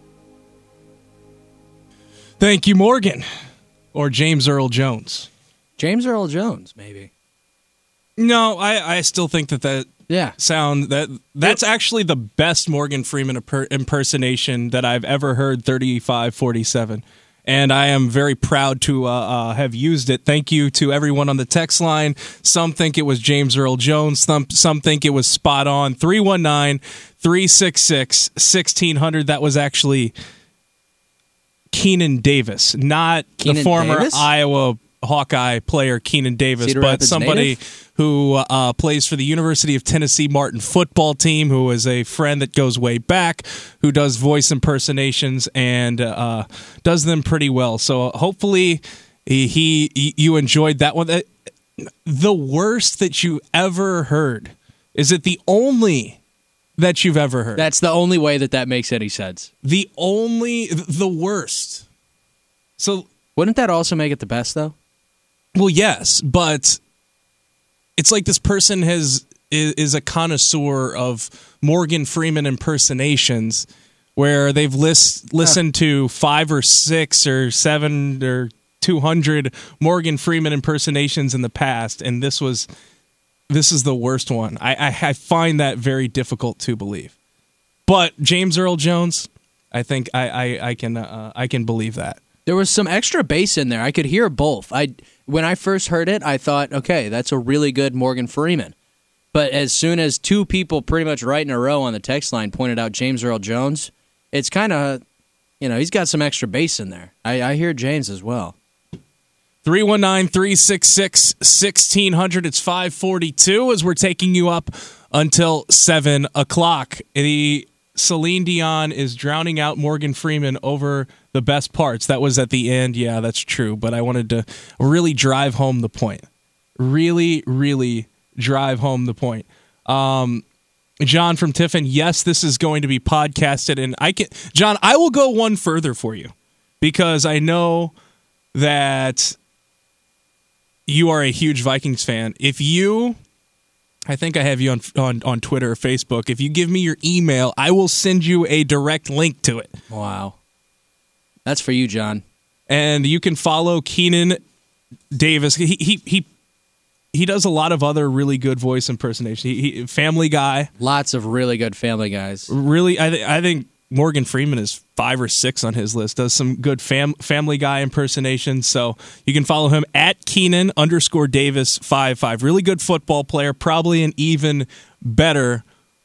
Thank you, Morgan. Or James Earl Jones. James Earl Jones, maybe. No, I, I still think that that yeah. sound that that's actually the best Morgan Freeman impersonation that I've ever heard. thirty-five forty-seven, and I am very proud to uh, uh, have used it. Thank you to everyone on the text line. Some think it was James Earl Jones. Some some think it was spot on. three one nine, three six six, one six zero zero. That was actually Keenan Davis, not Keenan the former Davis? Iowa Hawkeye player Keenan Davis, Cedar but Rapids somebody native? who uh, plays for the University of Tennessee Martin football team, who is a friend that goes way back, who does voice impersonations and uh, does them pretty well. So hopefully he, he you enjoyed that one. The worst that you ever heard, is it the only that you've ever heard? That's the only way that that makes any sense. The only, the worst. So wouldn't that also make it the best, though? Well, yes, but it's like this person has is, is a connoisseur of Morgan Freeman impersonations, where they've list, listened to five or six or seven or two hundred Morgan Freeman impersonations in the past, and this was this is the worst one. I, I, I find that very difficult to believe. But James Earl Jones, I think I I, I can uh, I can believe that. There was some extra bass in there. I could hear both. I when I first heard it, I thought, okay, that's a really good Morgan Freeman. But as soon as two people pretty much right in a row on the text line pointed out James Earl Jones, it's kind of, you know, he's got some extra bass in there. I, I hear James as well. three one nine, three six six, one six zero zero. It's five forty-two as we're taking you up until seven o'clock. The Celine Dion is drowning out Morgan Freeman over the best parts. That was at the end. Yeah, that's true. But I wanted to really drive home the point. Really, really drive home the point. Um, John from Tiffin, yes, this is going to be podcasted. And I can, John, I will go one further for you because I know that you are a huge Vikings fan. If you, I think I have you on, on, on Twitter or Facebook. If you give me your email, I will send you a direct link to it. Wow. That's for you, John. And you can follow Keenan Davis. He he he, he does a lot of other really good voice impersonations. He, he, Family Guy. Lots of really good Family Guys. Really, I, th- I think Morgan Freeman is five or six on his list. Does some good fam- Family Guy impersonations. So you can follow him at Keenan underscore Davis five five. Really good football player. Probably an even better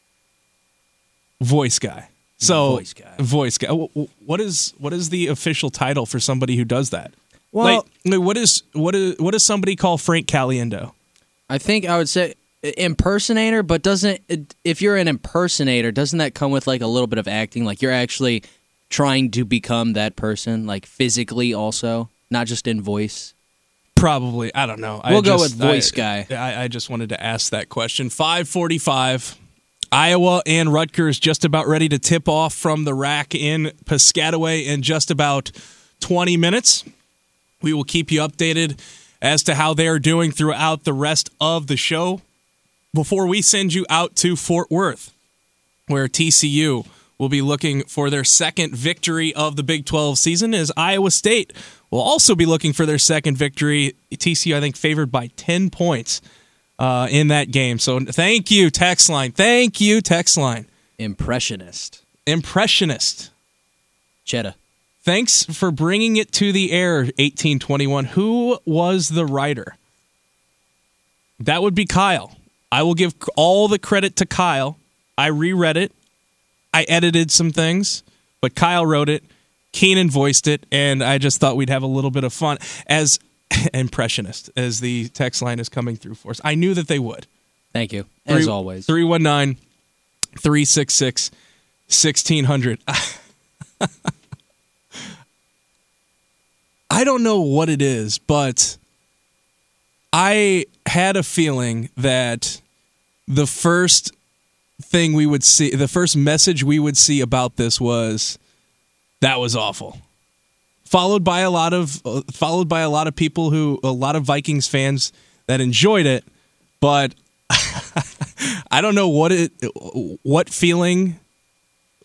voice guy. So voice guy. Voice guy. What is what is the official title for somebody who does that? Well, like, what is what is what does somebody call Frank Caliendo? I think I would say impersonator, but doesn't if you're an impersonator, doesn't that come with like a little bit of acting? Like you're actually trying to become that person, like physically also, not just in voice? Probably. I don't know. We'll I go just, with voice I, guy. I, I just wanted to ask that question. five forty-five. Iowa and Rutgers just about ready to tip off from the rack in Piscataway in just about twenty minutes. We will keep you updated as to how they are doing throughout the rest of the show before we send you out to Fort Worth, where T C U will be looking for their second victory of the Big twelve season, as Iowa State will also be looking for their second victory. T C U, I think, favored by ten points uh, in that game. So thank you, text line. Thank you, text line. Impressionist. Impressionist. Cheddar. Thanks for bringing it to the air, eighteen twenty-one. Who was the writer? That would be Kyle. I will give all the credit to Kyle. I reread it. I edited some things, but Kyle wrote it. Keenan voiced it, and I just thought we'd have a little bit of fun as impressionist as the text line is coming through for us. I knew that they would. Thank you, as Three, always. three one nine, three six six, one six zero zero. I don't know what it is, but I had a feeling that the first thing we would see, the first message we would see about this was, that was awful. Followed by a lot of, uh, followed by a lot of people who, a lot of Vikings fans that enjoyed it, but I don't know what it, what feeling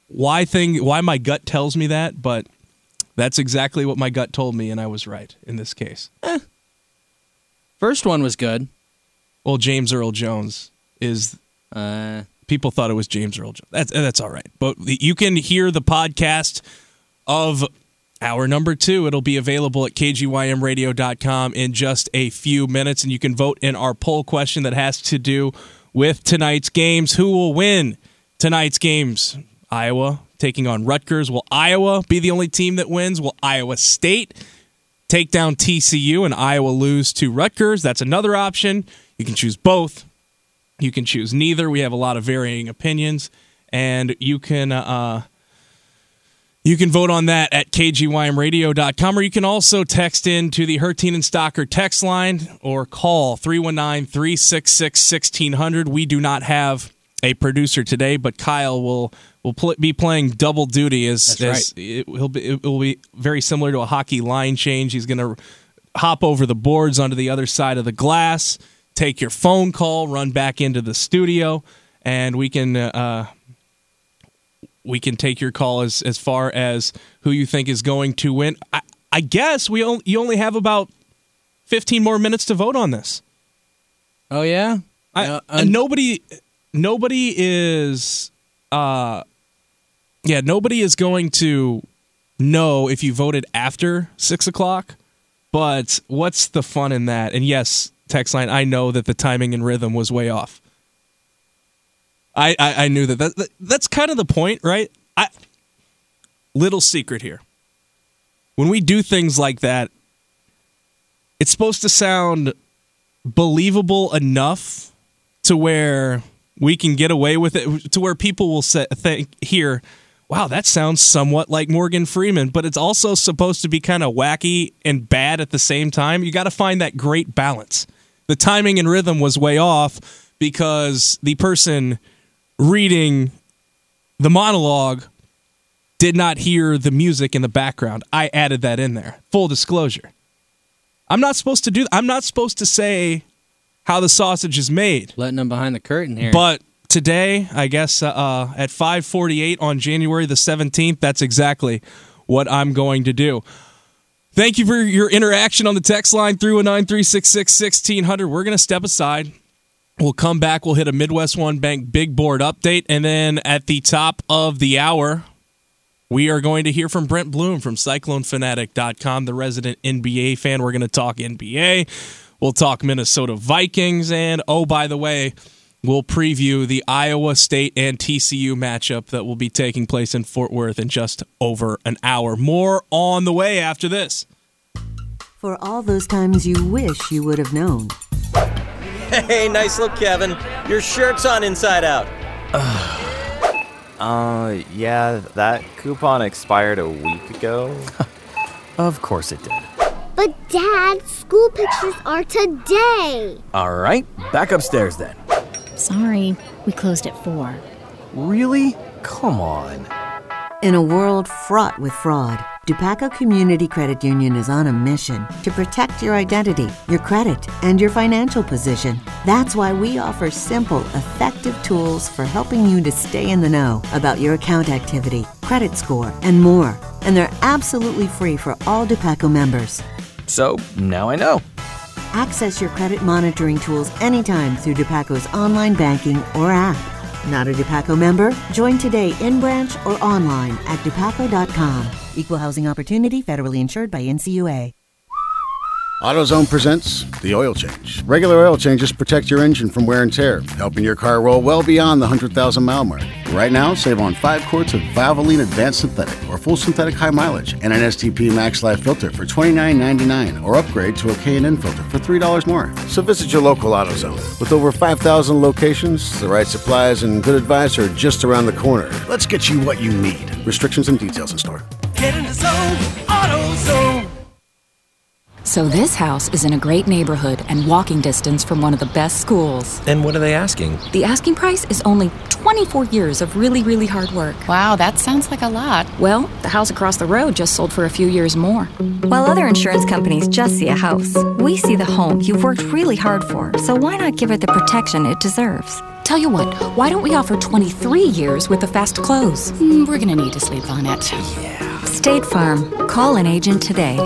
why thing why my gut tells me that, but that's exactly what my gut told me, and I was right in this case. Eh. First one was good. Well, James Earl Jones is. Uh, people thought it was James Earl Jones. That's that's all right. But you can hear the podcast of hour number two. It'll be available at k g y m radio dot com in just a few minutes, and you can vote in our poll question that has to do with tonight's games. Who will win tonight's games? Iowa taking on Rutgers. Will Iowa be the only team that wins? Will Iowa State take down T C U and Iowa lose to Rutgers? That's another option. You can choose both. You can choose neither. We have a lot of varying opinions, and you can uh, you can vote on that at k g y m radio dot com, or you can also text in to the Hertine and Stocker text line or call three one nine, three six six, one six zero zero. We do not have a producer today, but Kyle will will pl- be playing double duty. As, That's as right. it, he'll be, it will be very similar to a hockey line change. He's going to hop over the boards onto the other side of the glass, take your phone call, run back into the studio, and we can uh, we can take your call as, as far as who you think is going to win. I, I guess we only, you only have about fifteen more minutes to vote on this. Oh yeah, I, uh, and nobody nobody is uh, yeah nobody is going to know if you voted after six o'clock. But what's the fun in that? And yes, text line, I know that the timing and rhythm was way off. I, I, I knew that. that. That's kind of the point, right? I, little secret here. When we do things like that, it's supposed to sound believable enough to where we can get away with it, to where people will say, think, hear, wow, that sounds somewhat like Morgan Freeman, but it's also supposed to be kind of wacky and bad at the same time. You got to find that great balance. The timing and rhythm was way off because the person reading the monologue did not hear the music in the background. I added that in there. Full disclosure. I'm not supposed to do I'm not supposed to say how the sausage is made. Letting them behind the curtain here. But today, I guess uh, at five forty-eight on January the seventeenth, that's exactly what I'm going to do. Thank you for your interaction on the text line, three one nine, three six six, one six zero zero. We're going to step aside. We'll come back. We'll hit a Midwest One Bank big board update. And then at the top of the hour, we are going to hear from Brent Bloom from Cyclone Fanatic dot com, the resident N B A fan. We're going to talk N B A. We'll talk Minnesota Vikings. And, oh, by the way, we'll preview the Iowa State and T C U matchup that will be taking place in Fort Worth in just over an hour. More on the way after this. For all those times you wish you would have known. Hey, nice look, Kevin. Your shirt's on inside out. uh, yeah, that coupon expired a week ago. Of course it did. But, Dad, school pictures are today. All right, back upstairs then. Sorry, we closed at four. Really? Come on. In a world fraught with fraud, Dupaco Community Credit Union is on a mission to protect your identity, your credit, and your financial position. That's why we offer simple, effective tools for helping you to stay in the know about your account activity, credit score, and more. And they're absolutely free for all Dupaco members. So, now I know. Access your credit monitoring tools anytime through Dupaco's online banking or app. Not a Dupaco member? Join today in branch or online at dupaco dot com. Equal housing opportunity, federally insured by N C U A. AutoZone presents the oil change. Regular oil changes protect your engine from wear and tear, helping your car roll well beyond the one hundred thousand mile mark. Right now, save on five quarts of Valvoline Advanced Synthetic or full synthetic high mileage and an S T P Max Life filter for twenty-nine ninety-nine, or upgrade to a K and N filter for three dollars more. So visit your local AutoZone. With over five thousand locations, the right supplies and good advice are just around the corner. Let's get you what you need. Restrictions and details in store. Get in the zone, AutoZone. So this house is in a great neighborhood and walking distance from one of the best schools. And what are they asking? The asking price is only twenty-four years of really, really hard work. Wow, that sounds like a lot. Well, the house across the road just sold for a few years more. While other insurance companies just see a house, we see the home you've worked really hard for, so why not give it the protection it deserves? Tell you what, why don't we offer twenty-three years with the fast close? Mm, we're gonna need to sleep on it. State Farm. Call an agent today.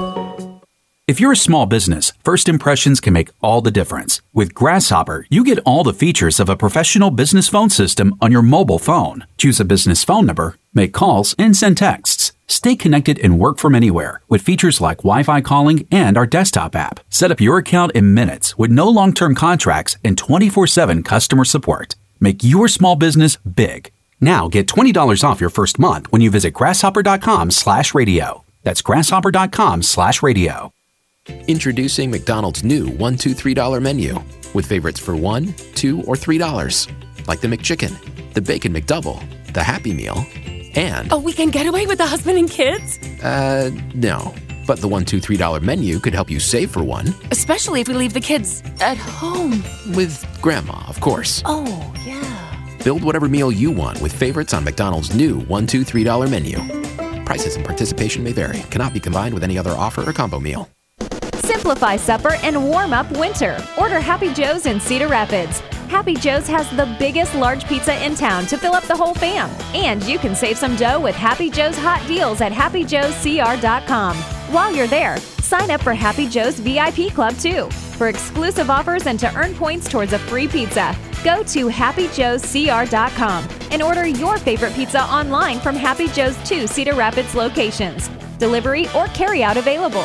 If you're a small business, first impressions can make all the difference. With Grasshopper, you get all the features of a professional business phone system on your mobile phone. Choose a business phone number, make calls, and send texts. Stay connected and work from anywhere with features like Wi-Fi calling and our desktop app. Set up your account in minutes with no long-term contracts and twenty-four seven customer support. Make your small business big. Now get twenty dollars off your first month when you visit grasshopper.com slash radio. That's grasshopper.com slash radio. Introducing McDonald's new one two three dollar menu with favorites for one, two, or three dollars, like the McChicken, the Bacon McDouble, the Happy Meal, and A weekend getaway with the husband and kids? uh, no. But the one two three dollar menu could help you save for one Especially if we leave the kids at home. with Grandma, of course. Oh, yeah. Build whatever meal you want with favorites on McDonald's new one two three dollar menu. Prices and participation may vary. Cannot be combined with any other offer or combo meal. Simplify supper and warm up winter. Order Happy Joe's in Cedar Rapids. Happy Joe's has the biggest large pizza in town to fill up the whole fam. And you can save some dough with Happy Joe's hot deals at happy joes c r dot com. While you're there, sign up for Happy Joe's V I P Club too. For exclusive offers and to earn points towards a free pizza, go to happy joes c r dot com and order your favorite pizza online from Happy Joe's two Cedar Rapids locations. Delivery or carryout available.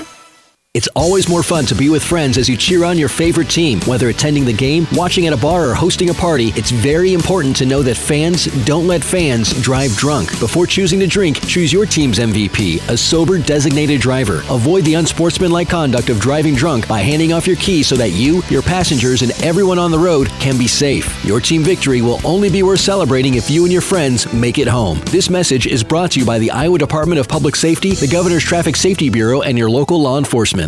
It's always more fun to be with friends as you cheer on your favorite team. Whether attending the game, watching at a bar, or hosting a party, it's very important to know that fans don't let fans drive drunk. Before choosing to drink, choose your team's M V P, a sober designated driver. Avoid the unsportsmanlike conduct of driving drunk by handing off your keys so that you, your passengers, and everyone on the road can be safe. Your team victory will only be worth celebrating if you and your friends make it home. This message is brought to you by the Iowa Department of Public Safety, the Governor's Traffic Safety Bureau, and your local law enforcement.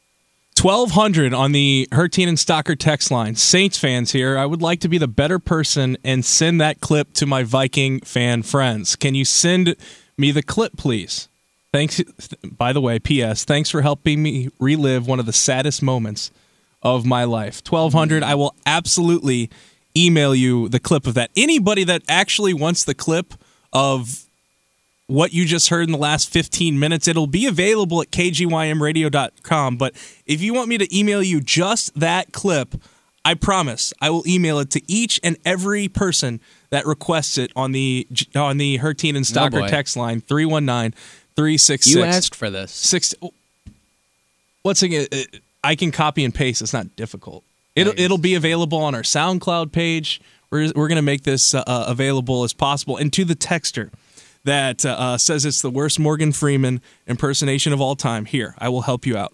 twelve hundred on the Hertine and Stocker text line. Saints fans here. I would like to be the better person and send that clip to my Viking fan friends. Can you send me the clip, please? Thanks. By the way, P S. Thanks for helping me relive one of the saddest moments of my life. twelve hundred. I will absolutely email you the clip of that. Anybody that actually wants the clip of what you just heard in the last fifteen minutes, it'll be available at k g y m radio dot com. But if you want me to email you just that clip, I promise I will email it to each and every person that requests it on the on the Hertine and Stocker boy. text line, three one nine, three six six. You asked for this. Six, what's it? I can copy and paste. It's not difficult. It'll, it'll be available on our SoundCloud page. We're, we're going to make this uh, available as possible. And to the texter that uh, says it's the worst Morgan Freeman impersonation of all time, here, I will help you out.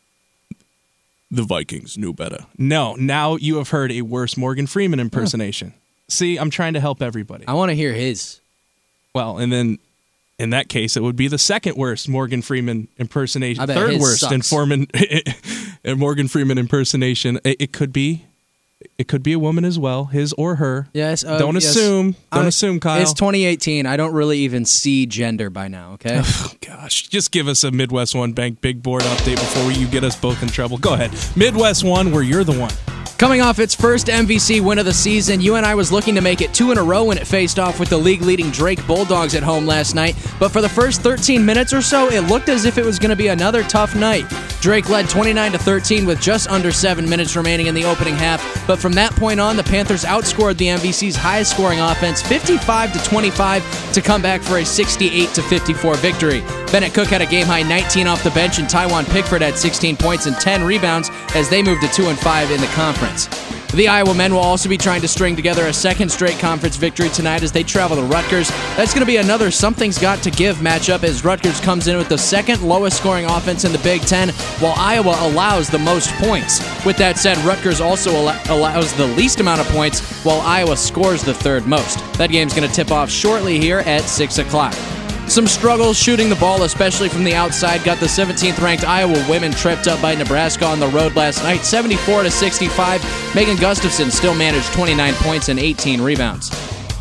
The Vikings knew better. No, now you have heard a worse Morgan Freeman impersonation. Huh. See, I'm trying to help everybody. I want to hear his. Well, and then in that case, it would be the second worst Morgan Freeman impersonation. I bet Third his worst sucks. in Foreman, Morgan Freeman impersonation. It, it could be. It could be a woman as well, his or her. Yes. Uh, don't yes. assume. Don't Uh, assume, Kyle. It's twenty eighteen. I don't really even see gender by now, okay? Oh, gosh. Just give us a Midwest One Bank big board update before you get us both in trouble. Go ahead. Midwest One, where you're the one. Coming off its first M V C win of the season, U N I was looking to make it two in a row when it faced off with the league-leading Drake Bulldogs at home last night. But for the first thirteen minutes or so, it looked as if it was going to be another tough night. Drake led twenty-nine to thirteen with just under seven minutes remaining in the opening half. But from that point on, the Panthers outscored the M V C's highest-scoring offense, fifty-five to twenty-five, to come back for a sixty-eight to fifty-four victory. Bennett Cook had a game-high nineteen off the bench, and Tywan Pickford had sixteen points and ten rebounds as they moved to two and five in the conference. The Iowa men will also be trying to string together a second straight conference victory tonight as they travel to Rutgers. That's going to be another something's got to give matchup as Rutgers comes in with the second lowest scoring offense in the Big Ten, while Iowa allows the most points. With that said, Rutgers also al- allows the least amount of points, while Iowa scores the third most. That game's going to tip off shortly here at six o'clock. Some struggles shooting the ball, especially from the outside, got the seventeenth-ranked Iowa women tripped up by Nebraska on the road last night, seventy-four to sixty-five. Megan Gustafson still managed twenty-nine points and eighteen rebounds.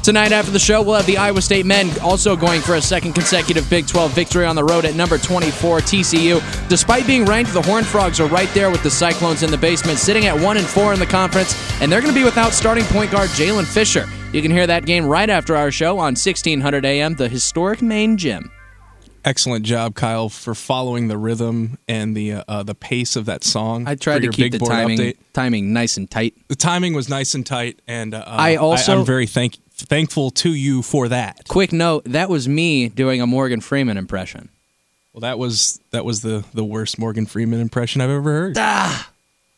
Tonight after the show, we'll have the Iowa State men also going for a second consecutive Big twelve victory on the road at number twenty-four, T C U. Despite being ranked, the Horned Frogs are right there with the Cyclones in the basement, sitting at one and four in the conference, and they're going to be without starting point guard Jalen Fisher. You can hear that game right after our show on sixteen hundred A M, the historic main gym. Excellent job, Kyle, for following the rhythm and the uh, the pace of that song. I tried to keep the timing update. timing nice and tight. The timing was nice and tight, and uh, I also I, I'm very thank thankful to you for that. Quick note: that was me doing a Morgan Freeman impression. Well, that was that was the the worst Morgan Freeman impression I've ever heard. Ah.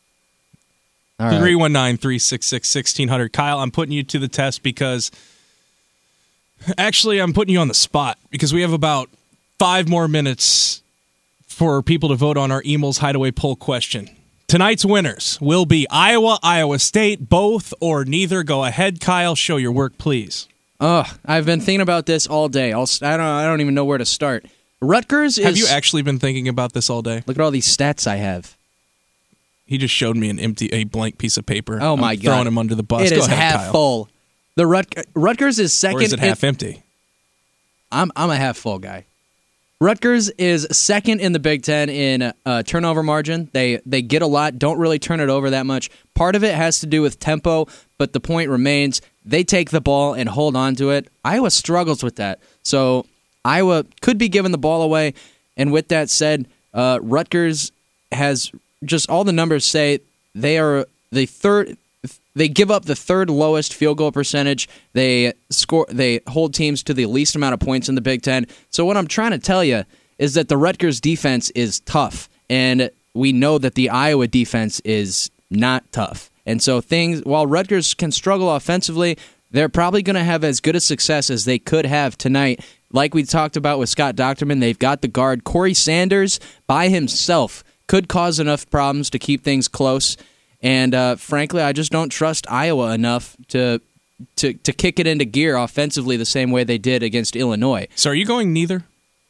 three one nine, three six six, one six zero zero. Kyle, I'm putting you to the test because actually I'm putting you on the spot because we have about five more minutes for people to vote on our Emil's Hideaway poll question. Tonight's winners will be Iowa, Iowa State, both or neither. Go ahead, Kyle. Show your work, please. Ugh, I've been thinking about this all day. I'll, I don't. I don't even know where to start. Rutgers is. Have you actually been thinking about this all day? Look at all these stats I have. He just showed me an empty, a blank piece of paper. Oh my I'm god! Throwing him under the bus. It Go is ahead, half Kyle. full. The Rut- Rutgers is second. Or is it half in- empty? I'm I'm a half full guy. Rutgers is second in the Big Ten in uh, turnover margin. They they get a lot, don't really turn it over that much. Part of it has to do with tempo, but the point remains they take the ball and hold on to it. Iowa struggles with that. So Iowa could be giving the ball away. And with that said, uh, Rutgers has just all the numbers say they are the third. They give up the third lowest field goal percentage. They score. They hold teams to the least amount of points in the Big Ten. So what I'm trying to tell you is that the Rutgers defense is tough, and we know that the Iowa defense is not tough. And so things, while Rutgers can struggle offensively, they're probably going to have as good a success as they could have tonight. Like we talked about with Scott Docterman, they've got the guard Corey Sanders by himself could cause enough problems to keep things close. And uh, frankly, I just don't trust Iowa enough to, to to kick it into gear offensively the same way they did against Illinois. So are you going neither?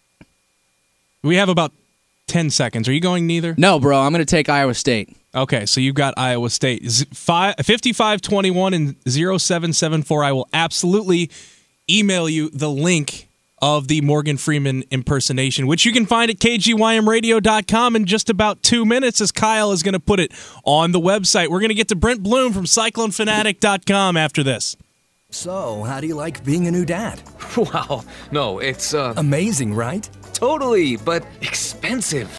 We have about ten seconds. Are you going neither? No, bro. I'm going to take Iowa State. Okay, so you've got Iowa State. fifty-five twenty-one and oh seven seven four. I will absolutely email you the link of the Morgan Freeman impersonation, which you can find at k g y m radio dot com in just about two minutes, as Kyle is going to put it on the website. We're going to get to Brent Bloom from cyclone fanatic dot com after this. So, how do you like being a new dad? Wow. No, it's, uh... amazing, right? Totally, but expensive.